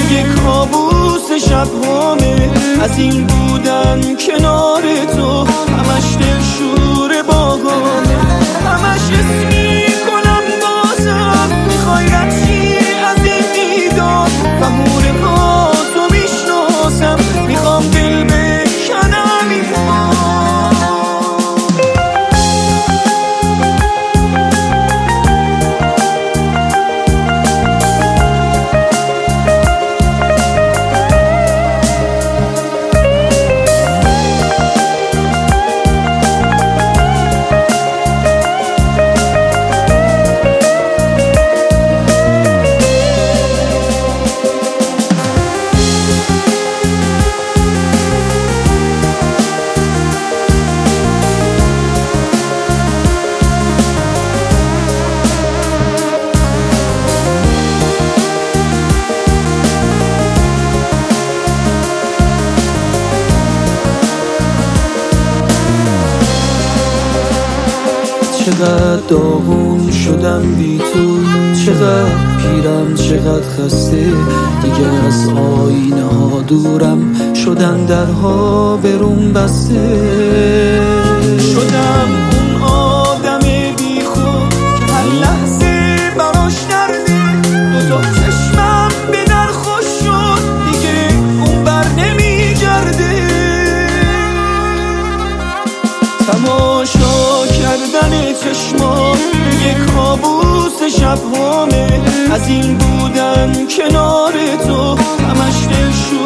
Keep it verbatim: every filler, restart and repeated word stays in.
یه کابوس شب هامه از این بودن کنار تو، همش دلشور باغامه، همش اسمی کنم بازم میخوای رچی از این دیدار، بهونه ها تو میشناسم میخوام دل بکنم این چقدر داغون شدم بی تو، چقدر پیرم چقدر خسته، دیگه از آینه ها دورم، شدن درها برون بسته. شدم اون آدم بی خود که هر لحظه براش درده، دو تا چشمم به در خوش شد دیگه اون بر نمی گرده. تماشا کردن چشمام یه کابوس شب هامه از این بودن کنار تو، همش دلشون